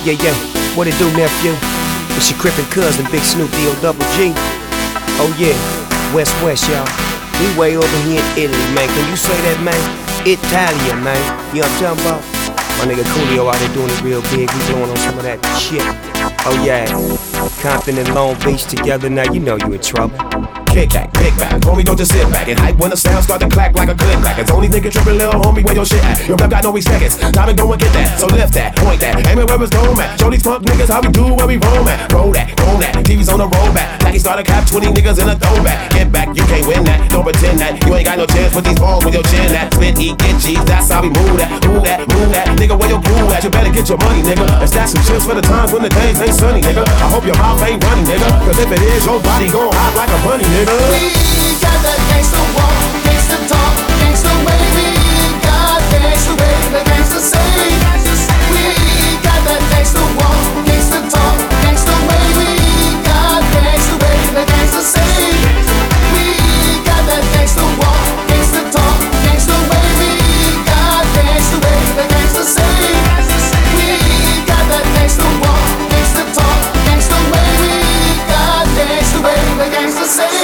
Yeah, what it do, nephew? It's your crippin' cousin, Big Snoop D-O-double-G. Oh yeah, West, y'all. We way over here in Italy, man. Can you say that, man? Italia, man. You know what I'm talking about? My nigga Coolio out there doing it real big. We blowing on some of that shit. Oh yeah, Compton and Long Beach together. Now you know you in trouble. Kick back, homie, don't just sit back and hype when the sound start to clack like a click clack. It's only nigga trippin', little homie, where your shit at? Your rap got no seconds, time to go and get that. So lift that, point that, aim it where it's dome at. Show these punk niggas how we do where we roam at. Roll that, TV's on the roll back. Like he started cap 20 niggas in a throwback. Get back, you can't win that, don't pretend that. You ain't got no chance with these balls with your chin at. Spit, eat, get cheese, that's how we move that. Move that, nigga, where your crew at? You better get your money, nigga. And stack some chips for the times when the days ain't sunny, nigga. I hope your mouth ain't running, nigga. Cause if it is, your body gon' hop like a bunny, nigga. We got that gangsta walk, gangsta talk, gangsta way. We got gangsta way, the gangsta say. We got that gangsta walk, gangsta talk, gangsta way. We got gangsta way, the gangsta say. We got that gangsta walk, gangsta talk, gangsta way. We got gangsta way, the gangsta say. We got that gangsta walk, gangsta talk, gangsta way. We got gangsta way, the gangsta say.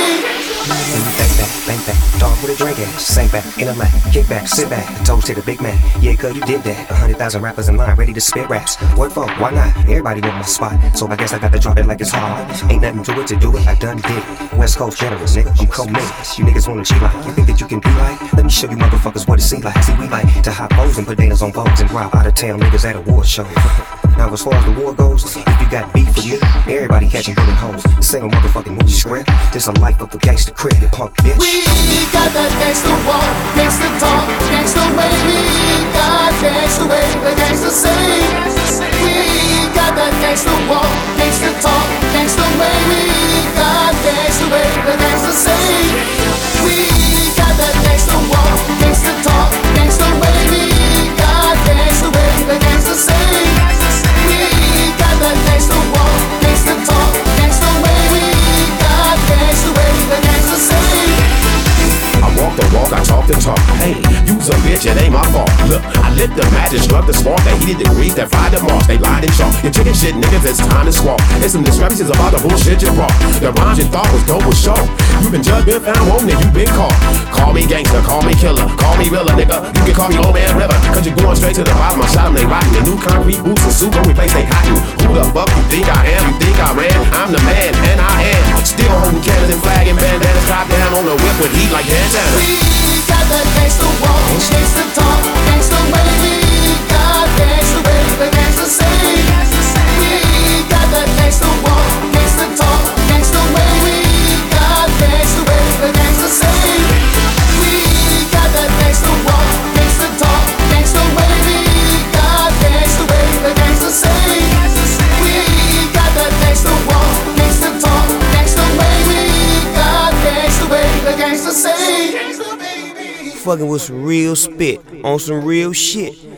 Bang back, dog with a drink at, sing back, in a line, kick back, sit back, toes to the big man, yeah, cuz you did that, 100,000 rappers in line, ready to spit raps, what for, why not, everybody want my spot, so I guess I got to drop it like it's hard, ain't nothing to it to do it, I done did it, West Coast generous, nigga, I'm co-made, you niggas wanna cheat like, you think that you can be like, let me show you motherfuckers what it seems like, see we like to hop foes and put potatoes on boats and rob out of town niggas at award show. Now as far as the war goes, if you got beef with me, everybody catching bullet holes. This ain't a motherfucking movie script. This a life of a gangster crib, punk bitch. We got that gangsta walk, gangsta talk, gangsta way. We got gangsta way, the gangsta say. We got that gangsta walk, gangsta talk, gangsta way. We got gangsta way, the gangsta say. We got that gangsta walk, gangsta talk, gangsta way. We got gangsta way, the gangsta say. That gangsta walk, gangsta talk, gangsta way. We got gangsta way, the gangsta say. I walk the walk, I talk the talk. Hey, you's a bitch, it ain't my fault. Look, I lit the match and struck the spark that heated the grease that fried the marks. They lied and chalk. Your chicken shit, niggas, it's time to squawk. There's some discrepancies about the bullshit you brought. The rhymes you thought was dope was show. You been judged, been found wanting, and you been caught. Call me gangster, call me killer, call me realer, nigga. You can call me Old Man River, cause you're going straight to the bottom. I shot them, they rotten. The new concrete boots and suit, don't replace they cotton. Who the fuck you think I am? You think I ran? I'm the man, and I am. Still holding cannons and flag and bandanas, top down on the whip with heat like Santana. We got that gangsta walk, gangsta talk, gangsta way. We got gangsta way, the gangsta say. We got that gangsta walk, gangsta talk, gangsta way. We got gangsta way, the gangsta say. We got that gangsta walk, gangsta talk, gangsta way. We got gangsta way, the gangsta say. We got that gangsta walk, gangsta talk, gangsta way. We got gangsta way, the gangsta say. Fucking with some real spit, on some real shit.